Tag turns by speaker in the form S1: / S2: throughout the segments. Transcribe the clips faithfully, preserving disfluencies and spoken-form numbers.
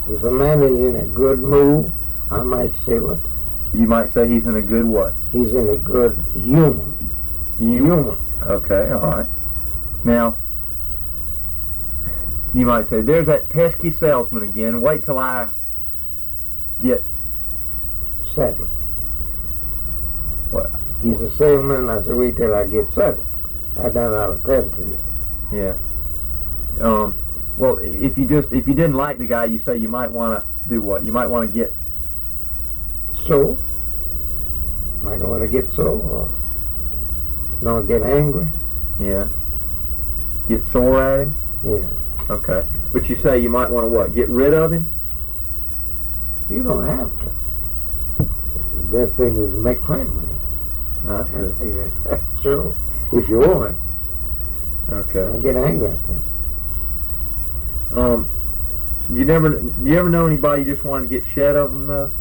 S1: If a man is in a good mood, I might say what?
S2: You might say he's in a good what?
S1: He's in a good humor. Humor.
S2: Okay, all right. Now, you might say, there's that pesky salesman again. Wait till I get...
S1: Settled.
S2: What?
S1: He's a salesman. I said, wait till I get settled. I done I'll attend to you.
S2: Yeah. Um. Well, if you just if you didn't like the guy, you say you might want to do what? You might want to get...
S1: So? Might want to get so, or don't get angry.
S2: Yeah. Get sore at him?
S1: Yeah.
S2: Okay. But you say you might want to what? Get rid of him?
S1: You don't have to. The best thing is make friends with him.
S2: I see.
S1: Yeah. Sure. If you want.
S2: Okay.
S1: Don't get angry at them.
S2: Um, you never, you ever know anybody you just wanted to get shed of them though?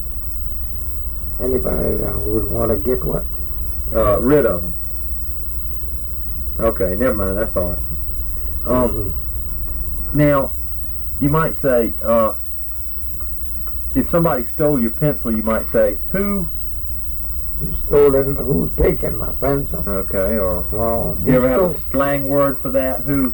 S1: Anybody that would want to get what?
S2: Uh, rid of them. Okay, never mind. That's all right. Um,
S1: Mm-hmm.
S2: Now, you might say, uh, if somebody stole your pencil, you might say, who?
S1: Who stole it? Who's taken my pencil?
S2: Okay, or
S1: Well,
S2: you ever have
S1: stole?
S2: a slang word for that? Who?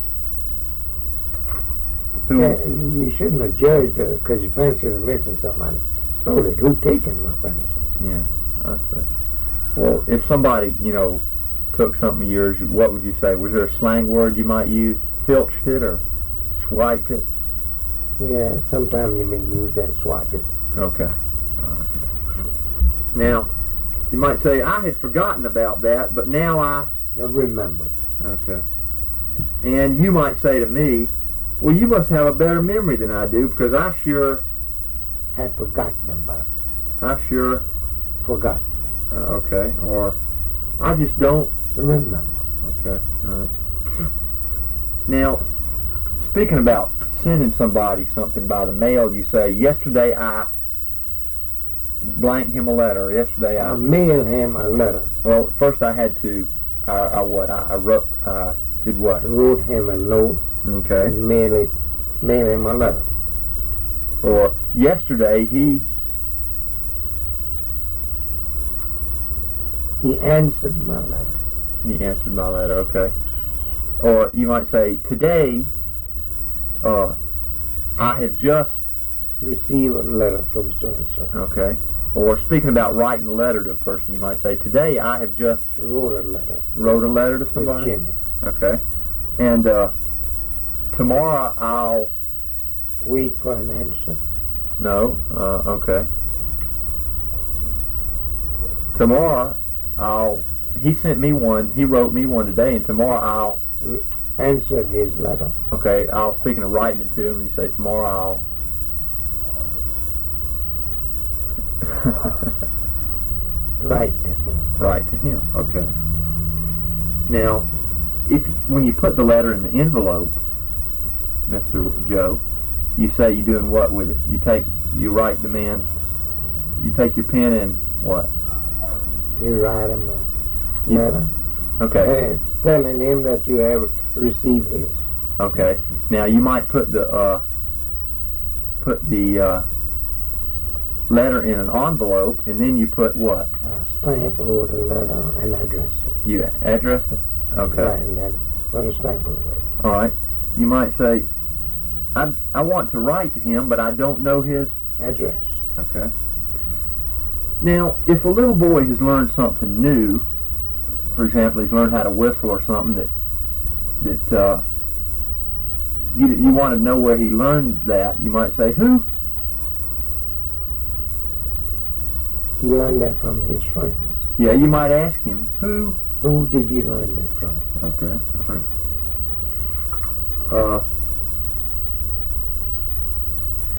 S2: Who?
S1: Yeah, you you shouldn't have judged because your pencil is missing somebody. Stole it. Who taken my pencil?
S2: Yeah, I see. Well, if somebody, you know, took something of yours, what would you say? Was there a slang word you might use? Filched it or swiped it?
S1: Yeah, sometimes you may use that swipe it.
S2: Okay. Uh, now, you might say, I had forgotten about that, but now I...
S1: I remember.
S2: Okay. And you might say to me, well, you must have a better memory than I do, because I sure...
S1: Had forgotten about it.
S2: I sure...
S1: Forgot.
S2: Uh, okay. Or, I just don't...
S1: Remember.
S2: Okay. All right. Now, speaking about sending somebody something by the mail, you say, yesterday I blank him a letter. Yesterday I...
S1: I mailed him a letter.
S2: Well, first I had to... I, I what? I, I wrote... I did what?
S1: I wrote him a note
S2: Okay.
S1: and mailed it, mailed him a letter.
S2: Or, yesterday he...
S1: He answered my letter.
S2: He answered my letter, okay. Or you might say, today, uh, I have just,
S1: Received a letter from so-and-so.
S2: okay. Or speaking about writing a letter to a person, you might say, today I have just
S1: Wrote a letter.
S2: wrote a letter to
S1: For
S2: somebody.
S1: Jimmy.
S2: Okay. And uh, tomorrow I'll,
S1: Wait for an answer.
S2: no, uh, okay. Tomorrow I'll, he sent me one, he wrote me one today, and tomorrow I'll,
S1: Answered his letter.
S2: okay, I'll, speaking of writing it to him, you say, tomorrow I'll,
S1: Write to him.
S2: write to him. Okay. Now, if when you put the letter in the envelope, Mister Joe, you say you're doing what with it? You take, you write the man's, you take your pen and what?
S1: You write him a
S2: You-
S1: letter.
S2: Okay.
S1: Uh, telling him that you have received his.
S2: Okay. Now you might put the uh, put the uh, letter in an envelope, and then you put what?
S1: Uh, stamp over the letter and address it.
S2: You address it. Okay.
S1: Right, and then put a stamp over it.
S2: All right. You might say, I I want to write to him, but I don't know his.
S1: Address.
S2: Okay. Now, if a little boy has learned something new, for example, he's learned how to whistle or something that that uh, you you want to know where he learned that, you might say, who?
S1: He learned that from his friends.
S2: Yeah, you might ask him, who?
S1: Who did you learn that from?
S2: Okay. All right. Uh,